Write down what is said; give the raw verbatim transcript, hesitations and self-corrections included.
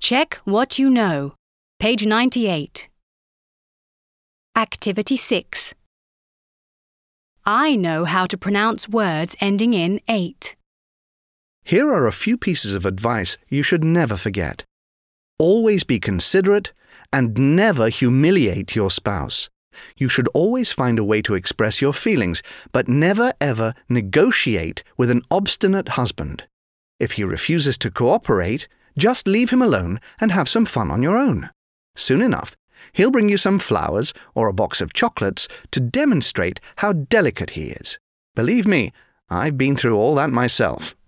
Check what you know. Page ninety-eight. Activity six. I know how to pronounce words ending in eight. Here are a few pieces of advice you should never forget. Always be considerate and never humiliate your spouse. You should always find a way to express your feelings, but never ever negotiate with an obstinate husband. If he refuses to cooperate, just leave him alone and have some fun on your own. Soon enough, he'll bring you some flowers or a box of chocolates to demonstrate how delicate he is. Believe me, I've been through all that myself.